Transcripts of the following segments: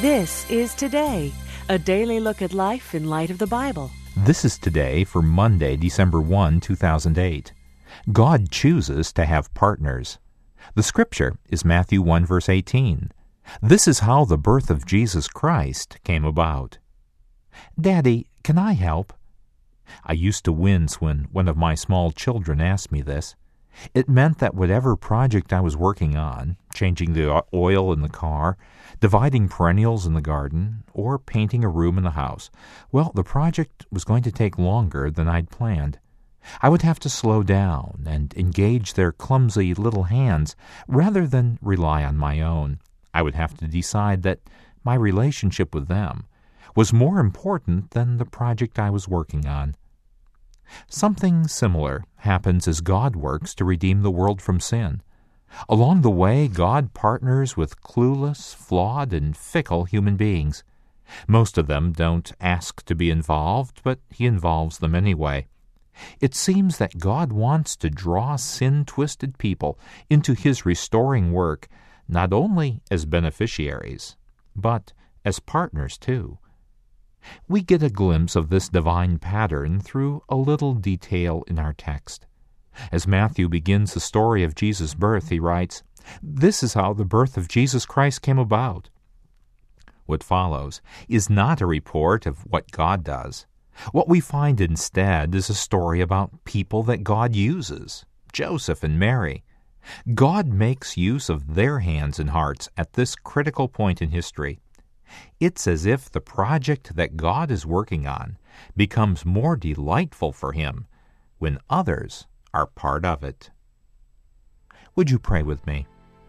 This is Today, a daily look at life in light of the Bible. This is Today for Monday, December 1, 2008. God chooses to have partners. The scripture is Matthew 1, verse 18. This is how the birth of Jesus Christ came about. Daddy, can I help? I used to wince when one of my small children asked me this. It meant that whatever project I was working on, changing the oil in the car, dividing perennials in the garden, or painting a room in the house, well, the project was going to take longer than I'd planned. I would have to slow down and engage their clumsy little hands rather than rely on my own. I would have to decide that my relationship with them was more important than the project I was working on. Something similar happens as God works to redeem the world from sin. Along the way, God partners with clueless, flawed, and fickle human beings. Most of them don't ask to be involved, but He involves them anyway. It seems that God wants to draw sin-twisted people into His restoring work, not only as beneficiaries, but as partners too. We get a glimpse of this divine pattern through a little detail in our text. As Matthew begins the story of Jesus' birth, he writes, "This is how the birth of Jesus Christ came about." What follows is not a report of what God does. What we find instead is a story about people that God uses, Joseph and Mary. God makes use of their hands and hearts at this critical point in history. It's as if the project that God is working on becomes more delightful for Him when others are part of it. Would you pray with me?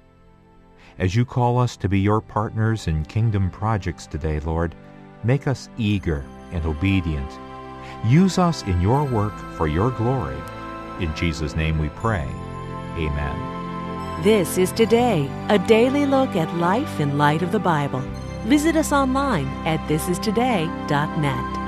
As you call us to be your partners in kingdom projects today, Lord, make us eager and obedient. Use us in your work for your glory. In Jesus' name we pray. Amen. This is Today, a daily look at life in light of the Bible. Visit us online at thisistoday.net.